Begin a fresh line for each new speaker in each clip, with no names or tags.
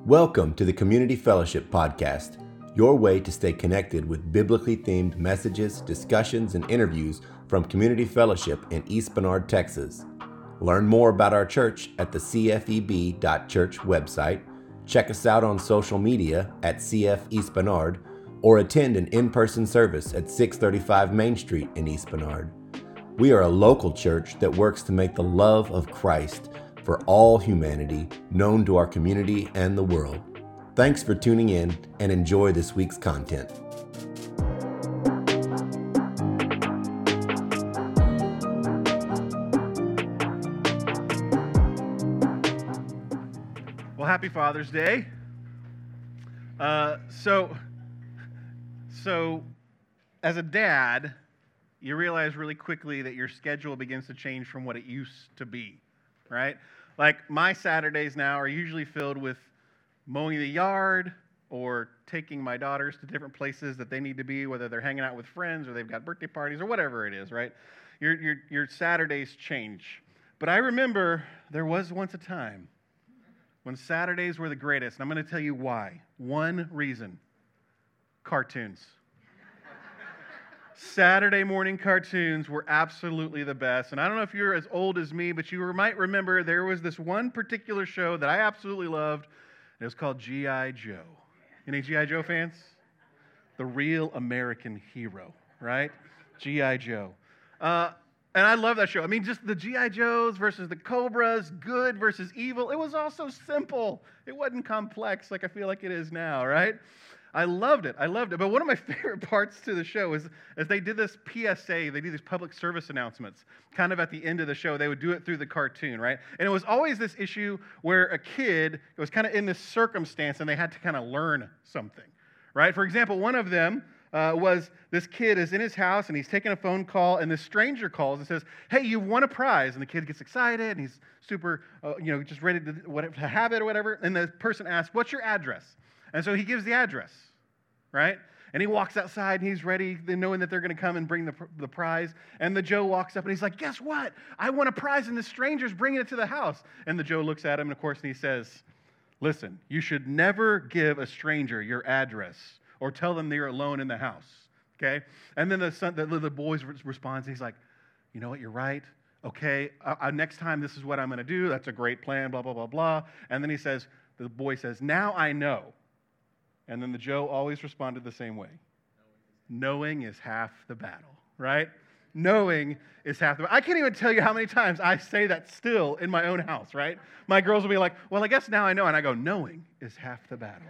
Welcome to the Community Fellowship Podcast, your way to stay connected with biblically themed messages, discussions, and interviews from Community Fellowship in East Bernard, Texas. Learn more about our church at the cfeb.church website, check us out on social media at CF East Bernard, or attend an in-person service at 635 Main Street in East Bernard. We are a local church that works to make the love of Christ for all humanity known to our community and the world. Thanks for tuning in and enjoy this week's content.
Well, happy Father's Day. So as a dad, you realize really quickly that your schedule begins to change from what it used to be, right? Like my Saturdays now are usually filled with mowing the yard or taking my daughters to different places that they need to be, whether they're hanging out with friends or they've got birthday parties or whatever it is, right? Your Saturdays change. But I remember there was once a time when Saturdays were the greatest, and I'm going to tell you why. One reason: cartoons. Saturday morning cartoons were absolutely the best. And I don't know if you're as old as me, but you might remember there was this one particular show that I absolutely loved. And it was called G.I. Joe. Any G.I. Joe fans? The real American hero, right? G.I. Joe. And I love that show. I mean, just the G.I. Joes versus the Cobras, good versus evil. It was all so simple. It wasn't complex like I feel like it is now, right? I loved it. But one of my favorite parts to the show is as they did this PSA, they do these public service announcements kind of at the end of the show. They would do it through the cartoon, right? And it was always this issue where a kid was kind of in this circumstance and they had to kind of learn something, right? For example, one of them was this kid is in his house and he's taking a phone call and this stranger calls and says, "Hey, you've won a prize." And the kid gets excited and he's super, just ready to have it or whatever. And the person asks, "What's your address?" And so he gives the address, right? And he walks outside and he's ready, knowing that they're going to come and bring the prize. And the Joe walks up and he's like, "Guess what? I won a prize and the stranger's bringing it to the house." And the Joe looks at him and of course and he says, "Listen, you should never give a stranger your address or tell them they're alone in the house." Okay? And then the boy responds and he's like, "You know what? You're right. Okay, next time this is what I'm going to do. That's a great plan, blah, blah, blah, blah." And then the boy says, "Now I know." And then the Joe always responded the same way. Knowing is half the battle, right? Knowing is half the battle. I can't even tell you how many times I say that still in my own house, right? My girls will be like, "Well, I guess now I know." And I go, "Knowing is half the battle."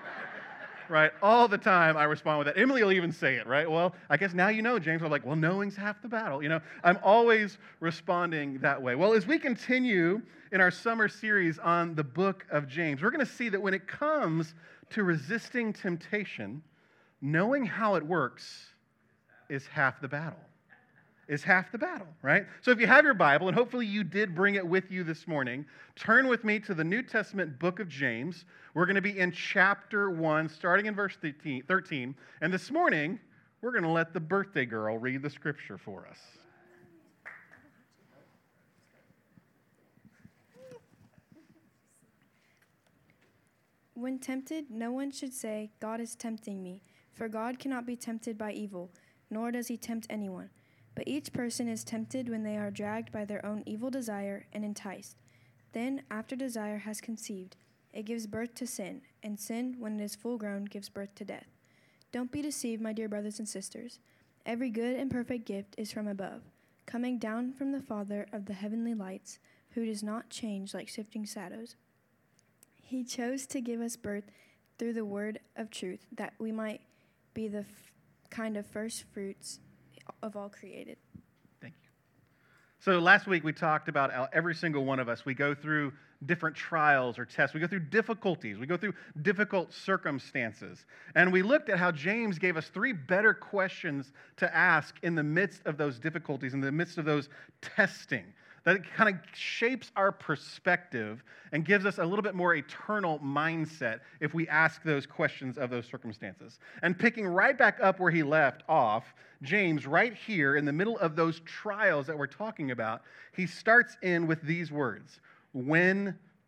Right? All the time I respond with that. Emily will even say it, right? "Well, I guess now you know, James." I'm like, "Well, knowing's half the battle." I'm always responding that way. Well, as we continue in our summer series on the book of James, we're going to see that when it comes to resisting temptation, knowing how it works is half the battle. Is half the battle, right? So if you have your Bible, and hopefully you did bring it with you this morning, turn with me to the New Testament book of James. We're going to be in chapter 1, starting in verse 13. And this morning, we're going to let the birthday girl read the scripture for us.
When tempted, no one should say, "God is tempting me," for God cannot be tempted by evil, nor does he tempt anyone. But each person is tempted when they are dragged by their own evil desire and enticed. Then, after desire has conceived, it gives birth to sin, and sin, when it is full grown, gives birth to death. Don't be deceived, my dear brothers and sisters. Every good and perfect gift is from above, coming down from the Father of the heavenly lights, who does not change like shifting shadows. He chose to give us birth through the word of truth, that we might be the kind of first fruits of all created.
Thank you. So last week we talked about how every single one of us, we go through different trials or tests. We go through difficulties. We go through difficult circumstances. And we looked at how James gave us 3 better questions to ask in the midst of those difficulties, in the midst of those testing. That it kind of shapes our perspective and gives us a little bit more eternal mindset if we ask those questions of those circumstances. And picking right back up where he left off, James, right here in the middle of those trials that we're talking about, he starts in with these words: "When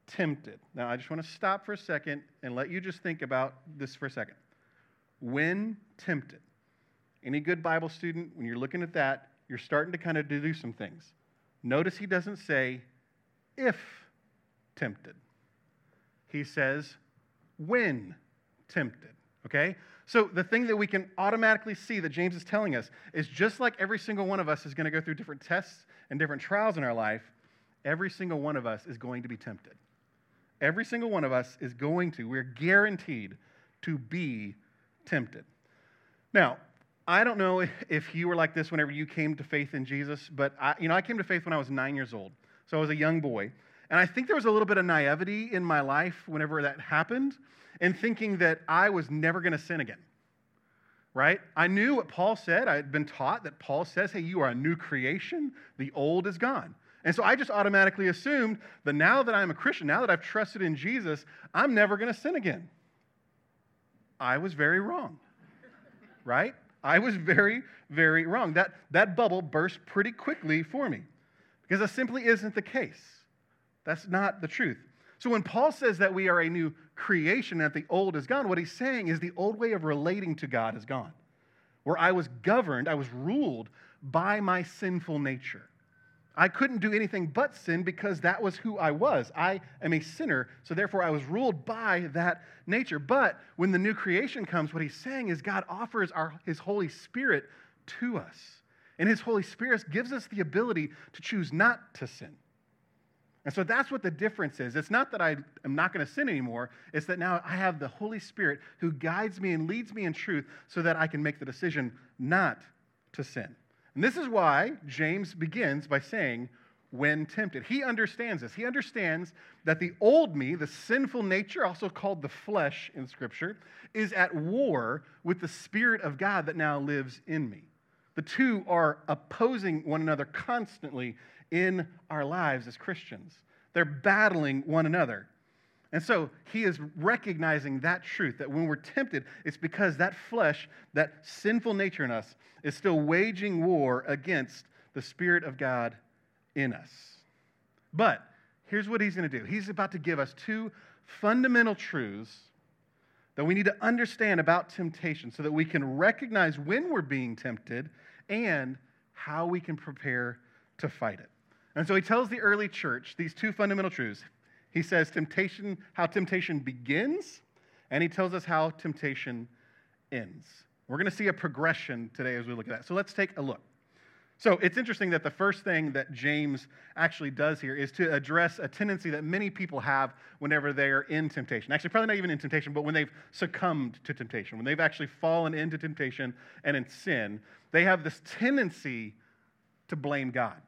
tempted. Now, I just want to stop for a second and let you just think about this for a second. When tempted. Any good Bible student, when you're looking at that, you're starting to kind of do some things. Notice he doesn't say, if tempted. He says, when tempted. Okay? So the thing that we can automatically see that James is telling us is just like every single one of us is going to go through different tests and different trials in our life, every single one of us is going to be tempted. Every single one of us is going to, we're guaranteed to be tempted. Now, I don't know if you were like this whenever you came to faith in Jesus, but I came to faith when I was 9 years old. So I was a young boy. And I think there was a little bit of naivety in my life whenever that happened, and thinking that I was never going to sin again, right? I knew what Paul said. I had been taught that Paul says, hey, you are a new creation. The old is gone. And so I just automatically assumed that now that I'm a Christian, now that I've trusted in Jesus, I'm never going to sin again. I was very wrong, right? I was very, very wrong. That bubble burst pretty quickly for me because that simply isn't the case. That's not the truth. So when Paul says that we are a new creation, that the old is gone, what he's saying is the old way of relating to God is gone. Where I was governed, I was ruled by my sinful nature. I couldn't do anything but sin because that was who I was. I am a sinner, so therefore I was ruled by that nature. But when the new creation comes, what he's saying is God offers his Holy Spirit to us. And his Holy Spirit gives us the ability to choose not to sin. And so that's what the difference is. It's not that I am not going to sin anymore. It's that now I have the Holy Spirit who guides me and leads me in truth so that I can make the decision not to sin. And this is why James begins by saying, when tempted. He understands this. He understands that the old me, the sinful nature, also called the flesh in Scripture, is at war with the Spirit of God that now lives in me. The two are opposing one another constantly in our lives as Christians. They're battling one another. And so he is recognizing that truth, that when we're tempted, it's because that flesh, that sinful nature in us, is still waging war against the Spirit of God in us. But here's what he's going to do. He's about to give us two fundamental truths that we need to understand about temptation so that we can recognize when we're being tempted and how we can prepare to fight it. And so he tells the early church these two fundamental truths. He says how temptation begins, and he tells us how temptation ends. We're going to see a progression today as we look at that. So let's take a look. So it's interesting that the first thing that James actually does here is to address a tendency that many people have whenever they're in temptation. Actually, probably not even in temptation, but when they've succumbed to temptation, when they've actually fallen into temptation and in sin, they have this tendency to blame God.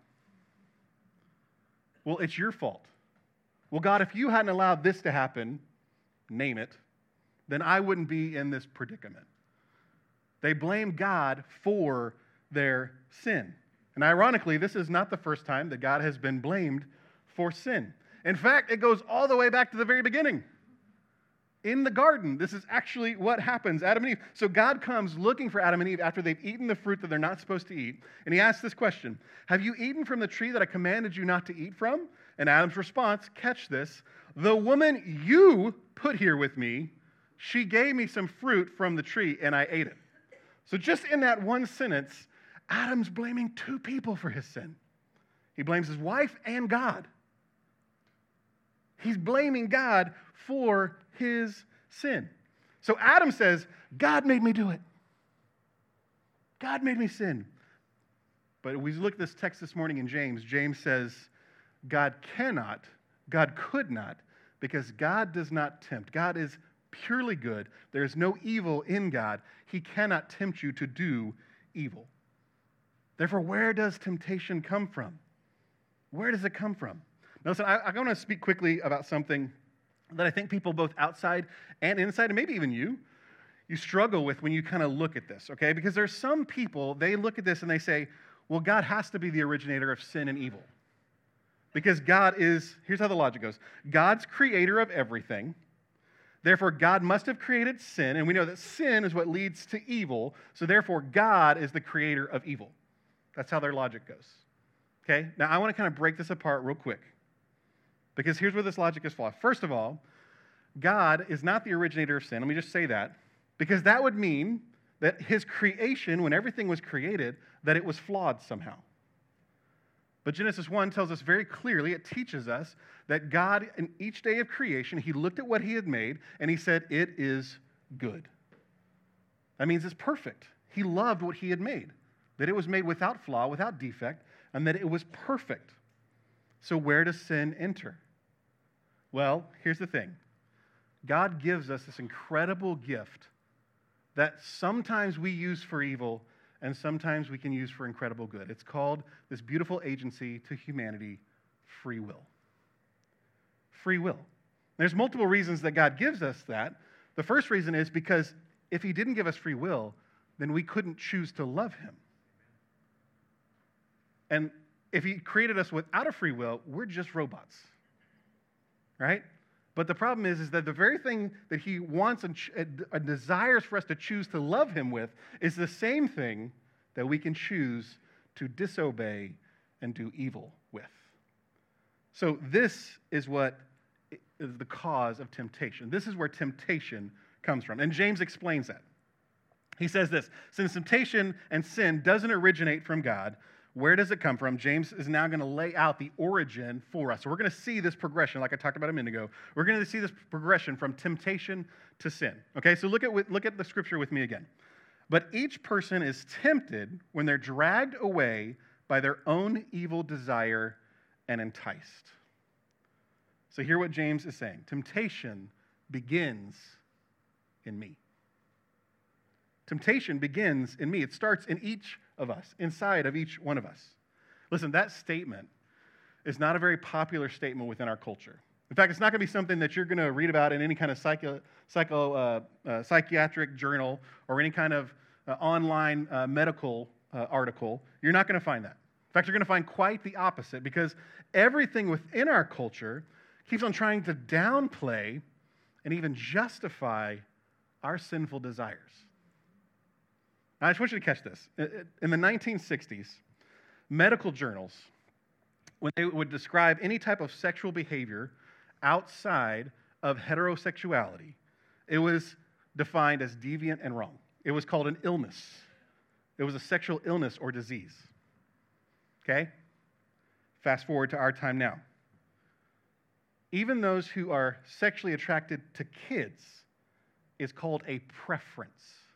Well, it's your fault. Well, God, if you hadn't allowed this to happen, name it, then I wouldn't be in this predicament. They blame God for their sin. And ironically, this is not the first time that God has been blamed for sin. In fact, it goes all the way back to the very beginning. In the garden, this is actually what happens. Adam and Eve. So God comes looking for Adam and Eve after they've eaten the fruit that they're not supposed to eat. And he asks this question, have you eaten from the tree that I commanded you not to eat from? And Adam's response, catch this, the woman you put here with me, she gave me some fruit from the tree and I ate it. So just in that one sentence, Adam's blaming two people for his sin. He blames his wife and God. He's blaming God for his sin. So Adam says, God made me do it. God made me sin. But we look at this text this morning in James. James says, God cannot, God could not, because God does not tempt. God is purely good. There is no evil in God. He cannot tempt you to do evil. Therefore, where does temptation come from? Where does it come from? Now, listen, I want to speak quickly about something that I think people both outside and inside, and maybe even you struggle with when you kind of look at this, okay? Because there's some people, they look at this and they say, well, God has to be the originator of sin and evil. Because God is, here's how the logic goes, God's creator of everything. Therefore, God must have created sin, and we know that sin is what leads to evil, so therefore, God is the creator of evil. That's how their logic goes. Okay? Now, I want to kind of break this apart real quick. Because here's where this logic is flawed. First of all, God is not the originator of sin. Let me just say that. Because that would mean that his creation, when everything was created, that it was flawed somehow. But Genesis 1 tells us very clearly, it teaches us that God, in each day of creation, he looked at what he had made and he said, it is good. That means it's perfect. He loved what he had made, that it was made without flaw, without defect, and that it was perfect. So where does sin enter? Well, here's the thing. God gives us this incredible gift that sometimes we use for evil and sometimes we can use for incredible good. It's called this beautiful agency to humanity, free will. Free will. There's multiple reasons that God gives us that. The first reason is because if he didn't give us free will, then we couldn't choose to love him. And if he created us without a free will, we're just robots, right? But the problem is that the very thing that he wants and desires for us to choose to love him with is the same thing that we can choose to disobey and do evil with. So this is what is the cause of temptation. This is where temptation comes from. And James explains that. He says this, since temptation and sin doesn't originate from God, where does it come from? James is now going to lay out the origin for us. So we're going to see this progression, like I talked about a minute ago. We're going to see this progression from temptation to sin. Okay, so look at the scripture with me again. But each person is tempted when they're dragged away by their own evil desire and enticed. So hear what James is saying. Temptation begins in me. Temptation begins in me. It starts in each of us, inside of each one of us. Listen, that statement is not a very popular statement within our culture. In fact, it's not going to be something that you're going to read about in any kind of psychiatric journal or any kind of online medical article. You're not going to find that. In fact, you're going to find quite the opposite, because everything within our culture keeps on trying to downplay and even justify our sinful desires. Now, I just want you to catch this. In the 1960s, medical journals, when they would describe any type of sexual behavior outside of heterosexuality, it was defined as deviant and wrong. It was called an illness. It was a sexual illness or disease. Okay? Fast forward to our time now. Even those who are sexually attracted to kids is called a preference.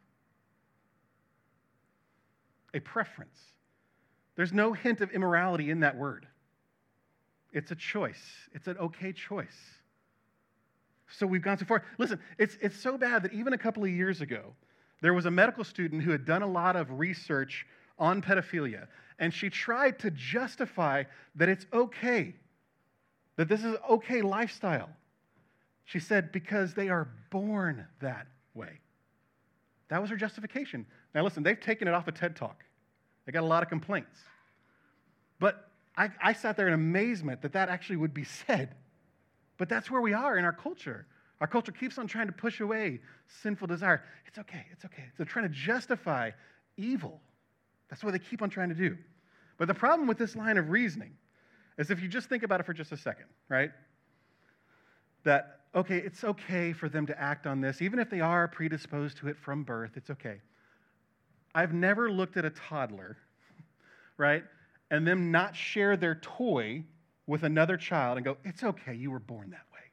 A preference. There's no hint of immorality in that word. It's a choice. It's an okay choice. So we've gone so far. Listen, it's so bad that even a couple of years ago, there was a medical student who had done a lot of research on pedophilia, and she tried to justify that it's okay, that this is an okay lifestyle. She said, because they are born that way. That was her justification. Now listen, they've taken it off of TED Talk. They got a lot of complaints. But I sat there in amazement that actually would be said. But that's where we are in our culture. Our culture keeps on trying to push away sinful desire. It's okay, it's okay. They're trying to justify evil. That's what they keep on trying to do. But the problem with this line of reasoning is, if you just think about it for just a second, right? That, okay, it's okay for them to act on this, even if they are predisposed to it from birth, it's okay. I've never looked at a toddler, right, and them not share their toy with another child and go, it's okay, you were born that way.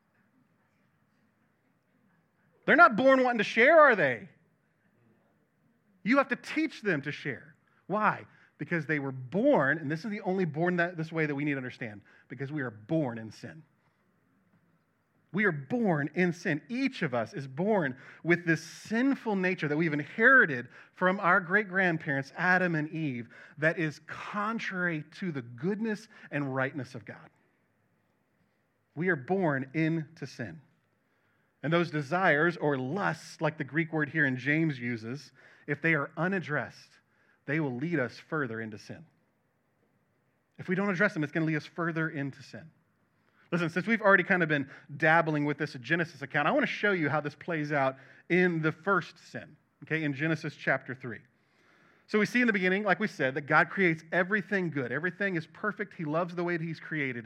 They're not born wanting to share, are they? You have to teach them to share. Why? Because they were born, and this is the only born this way that we need to understand, because we are born in sin. We are born in sin. Each of us is born with this sinful nature that we've inherited from our great-grandparents, Adam and Eve, that is contrary to the goodness and rightness of God. We are born into sin. And those desires or lusts, like the Greek word here in James uses, if they are unaddressed, they will lead us further into sin. If we don't address them, it's going to lead us further into sin. Listen, since we've already kind of been dabbling with this Genesis account, I want to show you how this plays out in the first sin, okay, in Genesis chapter 3. So we see in the beginning, like we said, that God creates everything good. Everything is perfect. He loves the way that he's created it.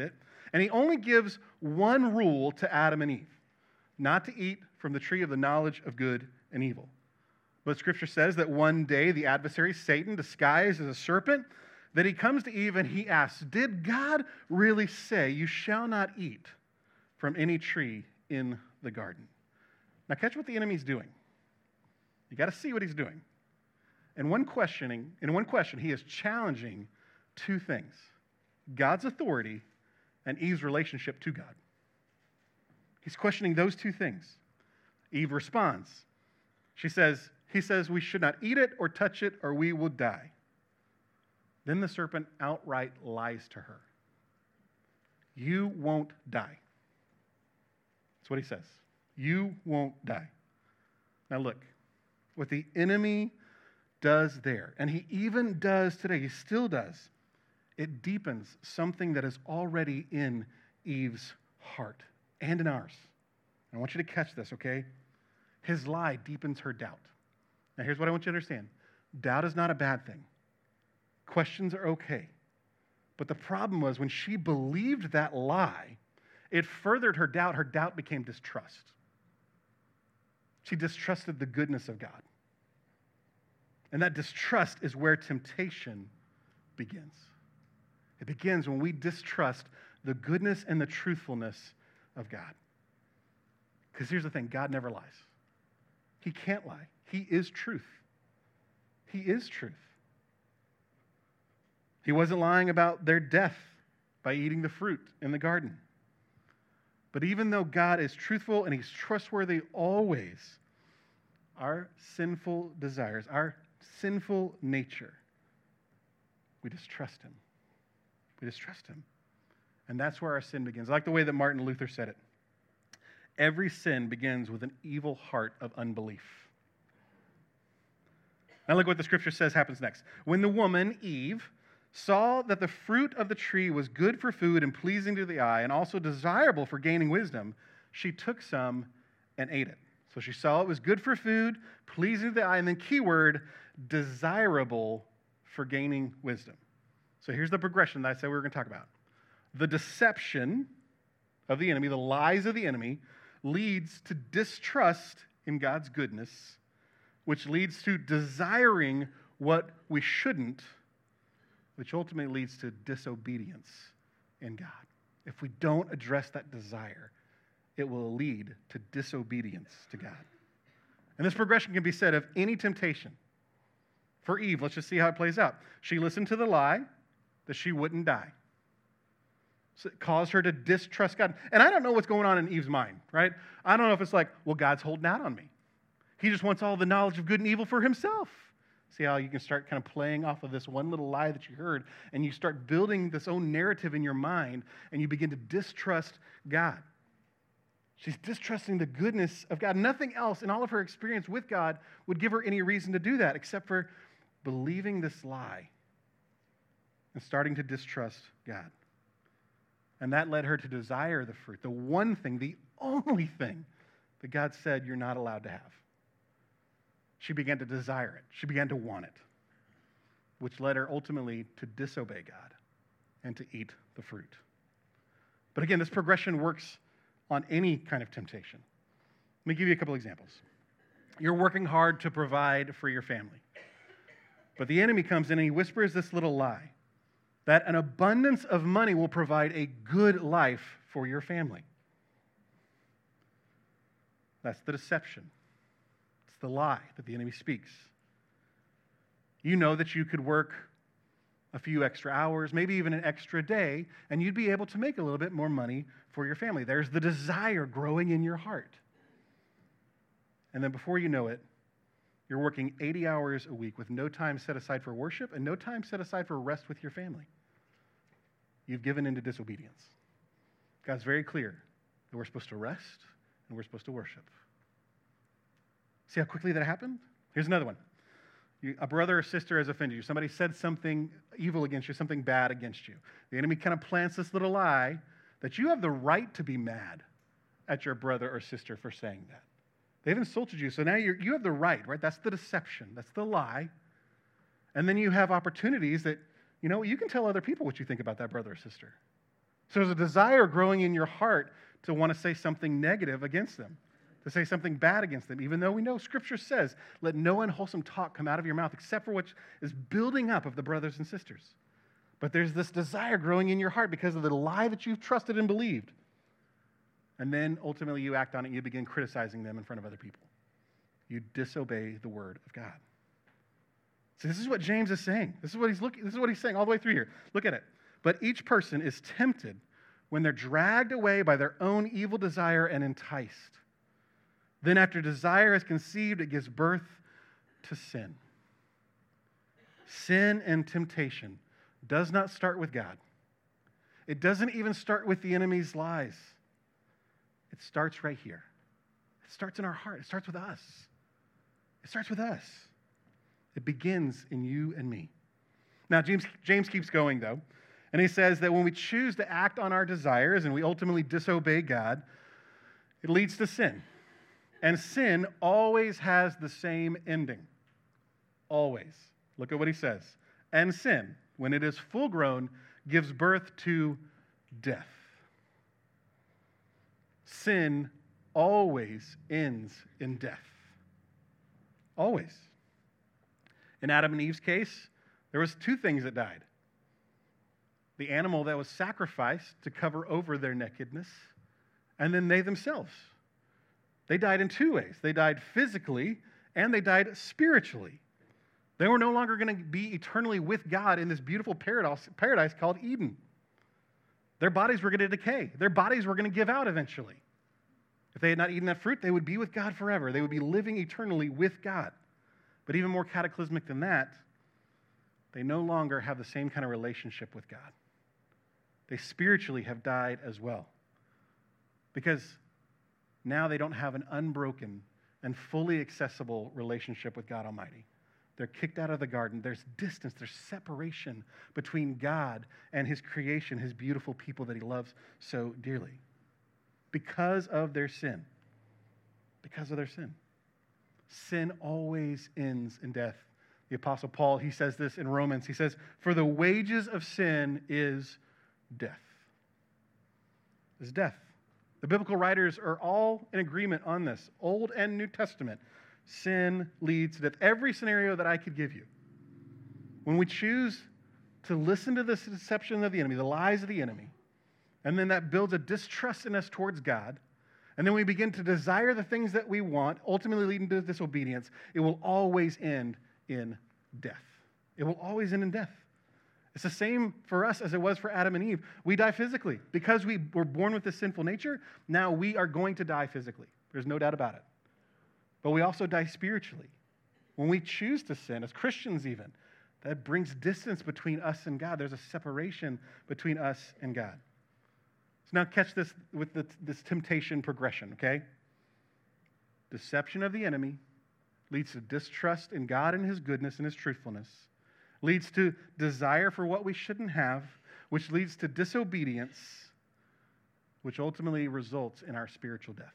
And he only gives one rule to Adam and Eve, not to eat from the tree of the knowledge of good and evil. But Scripture says that one day the adversary, Satan, disguised as a serpent, that he comes to Eve and he asks, did God really say you shall not eat from any tree in the garden? Now catch what the enemy's doing. You got to see what he's doing. In one question, he is challenging two things: God's authority and Eve's relationship to God. He's questioning those two things. Eve responds. He says, we should not eat it or touch it or we will die. Then the serpent outright lies to her. You won't die. That's what he says. You won't die. Now look, what the enemy does there, and he even does today, he still does, it deepens something that is already in Eve's heart and in ours. I want you to catch this, okay? His lie deepens her doubt. Now here's what I want you to understand. Doubt is not a bad thing. Questions are okay. But the problem was when she believed that lie, it furthered her doubt. Her doubt became distrust. She distrusted the goodness of God. And that distrust is where temptation begins. It begins when we distrust the goodness and the truthfulness of God. Because here's the thing, God never lies. He can't lie. He is truth. He is truth. He wasn't lying about their death by eating the fruit in the garden. But even though God is truthful and he's trustworthy always, our sinful desires, our sinful nature, we distrust him. We distrust him. And that's where our sin begins. I like the way that Martin Luther said it. Every sin begins with an evil heart of unbelief. Now look what the scripture says happens next. When the woman, Eve, saw that the fruit of the tree was good for food and pleasing to the eye and also desirable for gaining wisdom, she took some and ate it. So she saw it was good for food, pleasing to the eye, and then keyword, desirable for gaining wisdom. So here's the progression that I said we were going to talk about. The deception of the enemy, the lies of the enemy, leads to distrust in God's goodness, which leads to desiring what we shouldn't, which ultimately leads to disobedience in God. If we don't address that desire, it will lead to disobedience to God. And this progression can be said of any temptation. For Eve, let's just see how it plays out. She listened to the lie that she wouldn't die. So it caused her to distrust God. And I don't know what's going on in Eve's mind, right? I don't know if it's like, well, God's holding out on me. He just wants all the knowledge of good and evil for himself. See how you can start kind of playing off of this one little lie that you heard, and you start building this own narrative in your mind, and you begin to distrust God. She's distrusting the goodness of God. Nothing else in all of her experience with God would give her any reason to do that except for believing this lie and starting to distrust God. And that led her to desire the fruit, the one thing, the only thing that God said you're not allowed to have. She began to desire it. She began to want it, which led her ultimately to disobey God and to eat the fruit. But again, this progression works on any kind of temptation. Let me give you a couple examples. You're working hard to provide for your family, but the enemy comes in and he whispers this little lie that an abundance of money will provide a good life for your family. That's the deception. It's the lie that the enemy speaks. You know that you could work a few extra hours, maybe even an extra day, and you'd be able to make a little bit more money for your family. There's the desire growing in your heart. And then before you know it, you're working 80 hours a week with no time set aside for worship and no time set aside for rest with your family. You've given into disobedience. God's very clear that we're supposed to rest and we're supposed to worship. See how quickly that happened? Here's another one. A brother or sister has offended you. Somebody said something evil against you, something bad against you. The enemy kind of plants this little lie that you have the right to be mad at your brother or sister for saying that. They've insulted you, so now you have the right? That's the deception. That's the lie. And then you have opportunities that, you can tell other people what you think about that brother or sister. So there's a desire growing in your heart to want to say something negative against them, to say something bad against them, even though we know Scripture says, let no unwholesome talk come out of your mouth except for what is building up of the brothers and sisters. But there's this desire growing in your heart because of the lie that you've trusted and believed. And then ultimately you act on it and you begin criticizing them in front of other people. You disobey the word of God. So this is what James is saying. This is what he's saying all the way through here. Look at it. But each person is tempted when they're dragged away by their own evil desire and enticed. Then after desire is conceived, it gives birth to sin. Sin and temptation does not start with God. It doesn't even start with the enemy's lies. It starts right here. It starts in our heart. It starts with us. It starts with us. It begins in you and me. Now, James keeps going, though, and he says that when we choose to act on our desires and we ultimately disobey God, it leads to sin. And sin always has the same ending. Always. Look at what he says. And sin, when it is full grown, gives birth to death. Sin always ends in death. Always. In Adam and Eve's case, there was two things that died. The animal that was sacrificed to cover over their nakedness, and then they themselves. They died in two ways. They died physically, and they died spiritually. They were no longer going to be eternally with God in this beautiful paradise called Eden. Their bodies were going to decay. Their bodies were going to give out eventually. If they had not eaten that fruit, they would be with God forever. They would be living eternally with God. But even more cataclysmic than that, they no longer have the same kind of relationship with God. They spiritually have died as well. Because now they don't have an unbroken and fully accessible relationship with God Almighty. They're kicked out of the garden. There's distance, there's separation between God and his creation, his beautiful people that he loves so dearly. Because of their sin. Because of their sin. Sin always ends in death. The Apostle Paul, he says this in Romans. He says, for the wages of sin is death. Is death. The biblical writers are all in agreement on this. Old and New Testament. Sin leads to death. Every scenario that I could give you. When we choose to listen to this deception of the enemy, the lies of the enemy, and then that builds a distrust in us towards God, and then we begin to desire the things that we want, ultimately leading to disobedience, it will always end in death. It will always end in death. It's the same for us as it was for Adam and Eve. We die physically. Because we were born with this sinful nature, now we are going to die physically. There's no doubt about it. But we also die spiritually. When we choose to sin, as Christians even, that brings distance between us and God. There's a separation between us and God. So now catch this with this temptation progression, okay? Deception of the enemy leads to distrust in God and his goodness and his truthfulness, leads to desire for what we shouldn't have, which leads to disobedience, which ultimately results in our spiritual death.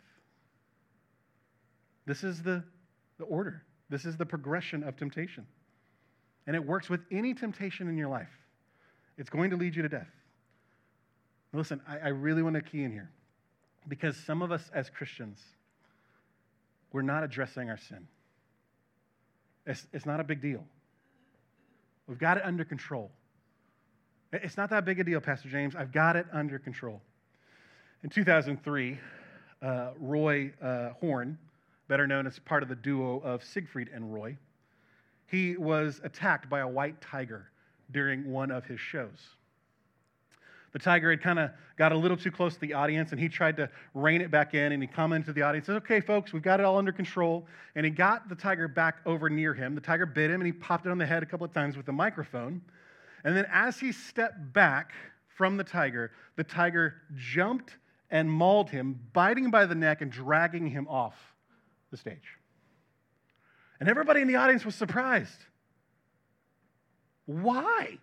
This is the order. This is the progression of temptation. And it works with any temptation in your life. It's going to lead you to death. Listen, I really want to key in here because some of us as Christians, we're not addressing our sin. It's not a big deal. We've got it under control. It's not that big a deal, Pastor James. I've got it under control. In 2003, Roy Horn, better known as part of the duo of Siegfried and Roy, he was attacked by a white tiger during one of his shows. The tiger had kind of got a little too close to the audience, and he tried to rein it back in, and he commented to the audience, said, okay, folks, we've got it all under control. And he got the tiger back over near him. The tiger bit him, and he popped it on the head a couple of times with the microphone. And then as he stepped back from the tiger jumped and mauled him, biting him by the neck and dragging him off the stage. And everybody in the audience was surprised. Why?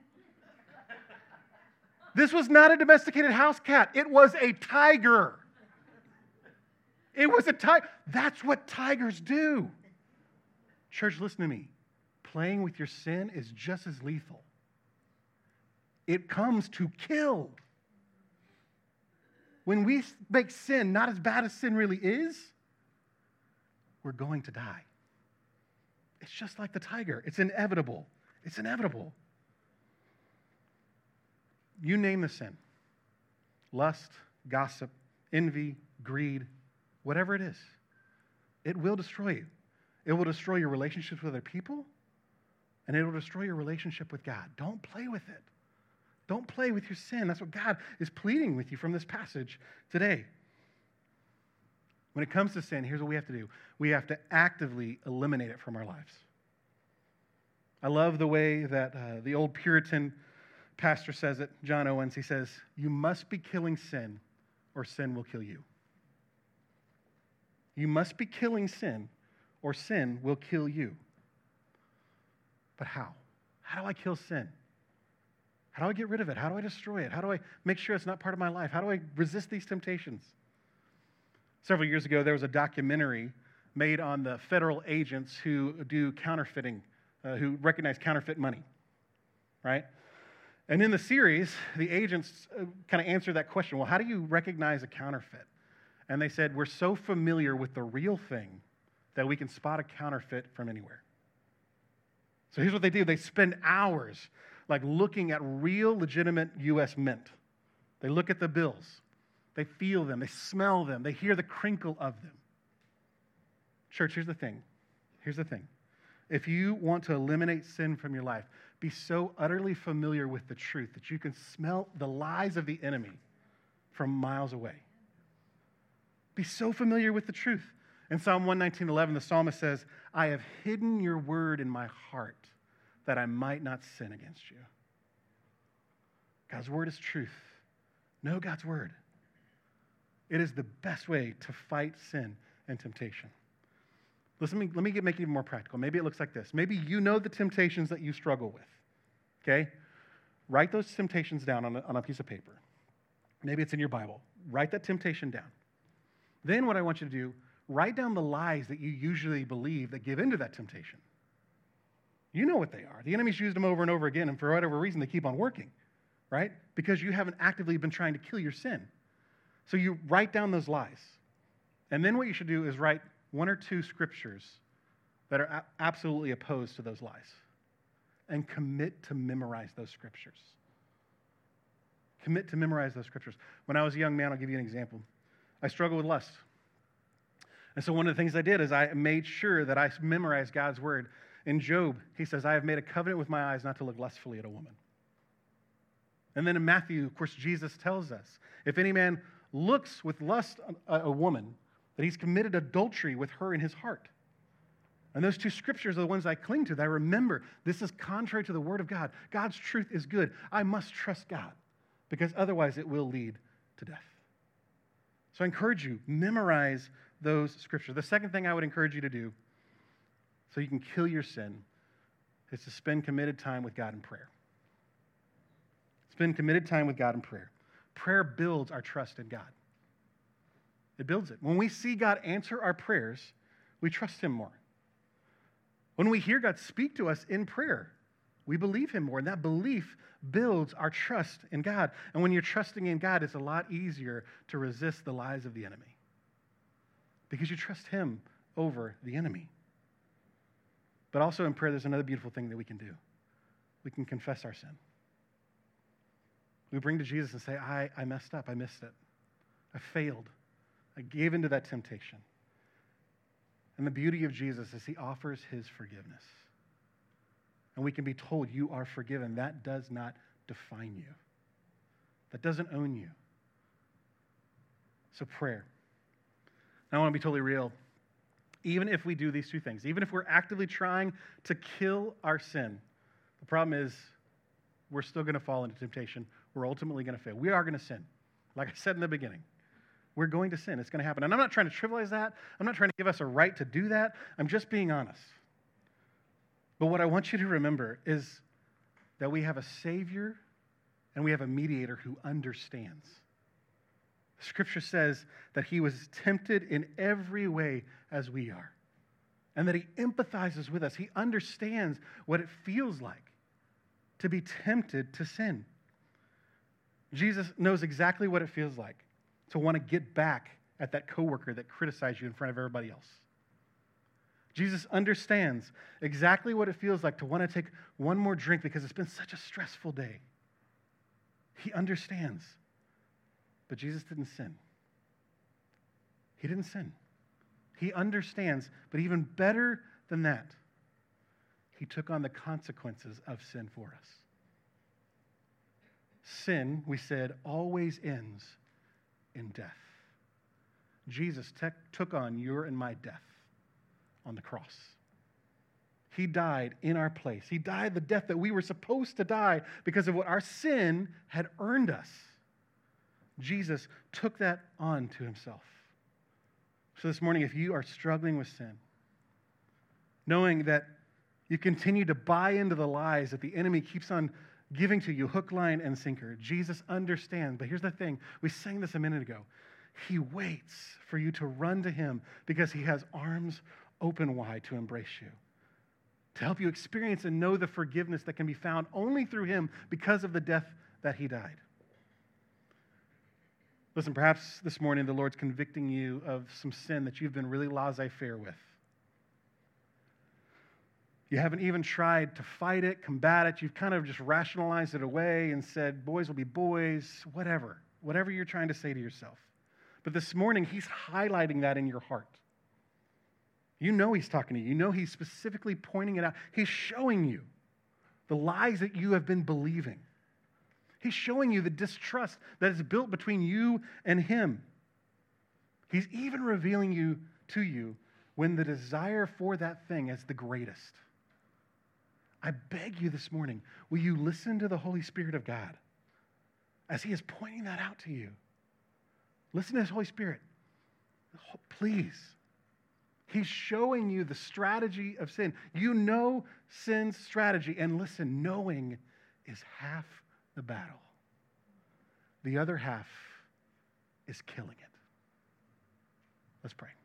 This was not a domesticated house cat. It was a tiger. It was a tiger. That's what tigers do. Church, listen to me. Playing with your sin is just as lethal. It comes to kill. when we make sin not as bad as sin really is, we're going to die. It's just like the tiger. It's inevitable. It's inevitable. You name the sin. Lust, gossip, envy, greed, whatever it is. It will destroy you. It will destroy your relationships with other people, and it will destroy your relationship with God. Don't play with it. Don't play with your sin. That's what God is pleading with you from this passage today. When it comes to sin, here's what we have to do. We have to actively eliminate it from our lives. I love the way that the old Puritan pastor says it, John Owens. He says, you must be killing sin or sin will kill you. You must be killing sin or sin will kill you. But how? How do I kill sin? How do I get rid of it? How do I destroy it? How do I make sure it's not part of my life? How do I resist these temptations? Several years ago, there was a documentary made on the federal agents who do counterfeiting, who recognize counterfeit money, right? And in the series, the agents kind of answered that question. Well, how do you recognize a counterfeit? And they said, we're so familiar with the real thing that we can spot a counterfeit from anywhere. So here's what they do. They spend hours looking at real, legitimate U.S. mint. They look at the bills. They feel them. They smell them. They hear the crinkle of them. Church, here's the thing. Here's the thing. If you want to eliminate sin from your life, be so utterly familiar with the truth that you can smell the lies of the enemy from miles away. Be so familiar with the truth. In Psalm 119:11, the psalmist says, I have hidden your word in my heart that I might not sin against you. God's word is truth. Know God's word. It is the best way to fight sin and temptation. Listen, let me make it even more practical. Maybe it looks like this. Maybe you know the temptations that you struggle with, okay? Write those temptations down on a piece of paper. Maybe it's in your Bible. Write that temptation down. Then what I want you to do, write down the lies that you usually believe that give into that temptation. You know what they are. The enemy's used them over and over again, and for whatever reason, they keep on working, right? Because you haven't actively been trying to kill your sin. So you write down those lies. And then what you should do is write one or two scriptures that are absolutely opposed to those lies and commit to memorize those scriptures. Commit to memorize those scriptures. When I was a young man, I'll give you an example. I struggled with lust. And so one of the things I did is I made sure that I memorized God's word. In Job, he says, I have made a covenant with my eyes not to look lustfully at a woman. And then in Matthew, of course, Jesus tells us, if any man looks with lust at a woman, that he's committed adultery with her in his heart. And those two scriptures are the ones I cling to, that I remember. This is contrary to the word of God. God's truth is good. I must trust God, because otherwise it will lead to death. So I encourage you, memorize those scriptures. The second thing I would encourage you to do so you can kill your sin is to spend committed time with God in prayer. Spend committed time with God in prayer. Prayer builds our trust in God. It builds it. When we see God answer our prayers, we trust him more. When we hear God speak to us in prayer, we believe him more, and that belief builds our trust in God. And when you're trusting in God, it's a lot easier to resist the lies of the enemy because you trust him over the enemy. But also in prayer, there's another beautiful thing that we can do. We can confess our sin. We bring to Jesus and say, I messed up. I missed it. I failed. I gave into that temptation. And the beauty of Jesus is he offers his forgiveness. And we can be told you are forgiven. That does not define you. That doesn't own you. So prayer. Now I want to be totally real. Even if we do these two things, even if we're actively trying to kill our sin, the problem is we're still going to fall into temptation. We're ultimately going to fail. We are going to sin. Like I said in the beginning, we're going to sin. It's going to happen. And I'm not trying to trivialize that. I'm not trying to give us a right to do that. I'm just being honest. But what I want you to remember is that we have a Savior and we have a mediator who understands. Scripture says that he was tempted in every way as we are, and that he empathizes with us. He understands what it feels like to be tempted to sin. Jesus knows exactly what it feels like to want to get back at that coworker that criticized you in front of everybody else. Jesus understands exactly what it feels like to want to take one more drink because it's been such a stressful day. He understands. But Jesus didn't sin. He didn't sin. He understands, but even better than that, he took on the consequences of sin for us. Sin, we said, always ends in death. Jesus took on your and my death on the cross. He died in our place. He died the death that we were supposed to die because of what our sin had earned us. Jesus took that on to himself. So this morning, if you are struggling with sin, knowing that you continue to buy into the lies that the enemy keeps on giving to you, hook, line, and sinker, Jesus understands. But here's the thing. We sang this a minute ago. He waits for you to run to him because he has arms open wide to embrace you, to help you experience and know the forgiveness that can be found only through him because of the death that he died. Listen, perhaps this morning the Lord's convicting you of some sin that you've been really laissez-faire with. You haven't even tried to fight it, combat it. You've kind of just rationalized it away and said, boys will be boys, whatever you're trying to say to yourself. But this morning, he's highlighting that in your heart. You know he's talking to you. You know he's specifically pointing it out. He's showing you the lies that you have been believing. He's showing you the distrust that is built between you and him. He's even revealing to you when the desire for that thing is the greatest. I beg you this morning, will you listen to the Holy Spirit of God as he is pointing that out to you? Listen to his Holy Spirit. Please. He's showing you the strategy of sin. You know sin's strategy. And listen, knowing is half the battle. The other half is killing it. Let's pray.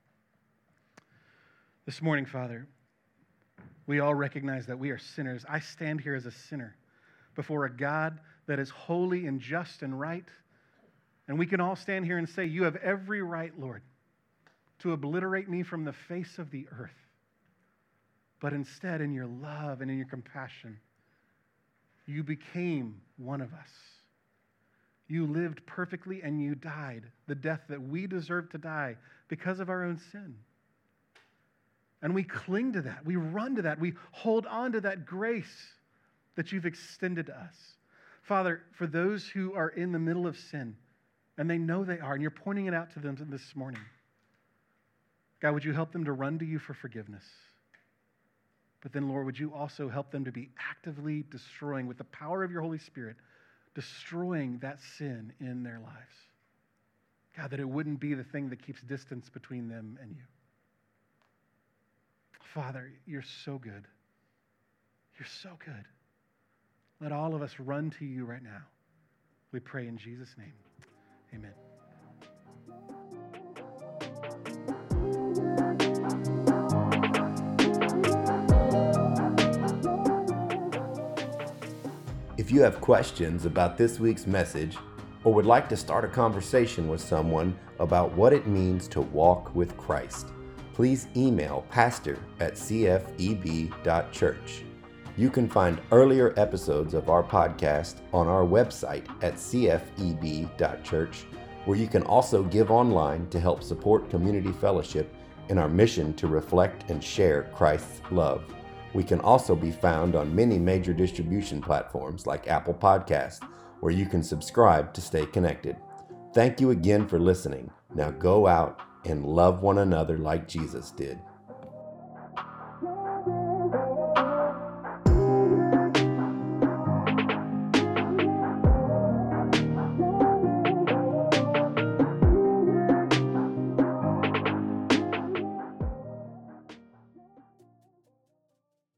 This morning, Father, we all recognize that we are sinners. I stand here as a sinner before a God that is holy and just and right. And we can all stand here and say, you have every right, Lord, to obliterate me from the face of the earth. But instead, in your love and in your compassion, you became one of us. You lived perfectly and you died the death that we deserve to die because of our own sin. And we cling to that. We run to that. We hold on to that grace that you've extended to us. Father, for those who are in the middle of sin, and they know they are, and you're pointing it out to them this morning, God, would you help them to run to you for forgiveness? But then, Lord, would you also help them to be actively destroying, with the power of your Holy Spirit, destroying that sin in their lives? God, that it wouldn't be the thing that keeps distance between them and you. Father, you're so good. You're so good. Let all of us run to you right now. We pray in Jesus' name. Amen.
If you have questions about this week's message or would like to start a conversation with someone about what it means to walk with Christ, please email pastor@cfeb.church. You can find earlier episodes of our podcast on our website at cfeb.church, where you can also give online to help support Community Fellowship in our mission to reflect and share Christ's love. We can also be found on many major distribution platforms like Apple Podcasts, where you can subscribe to stay connected. Thank you again for listening. Now go out and love one another like Jesus did.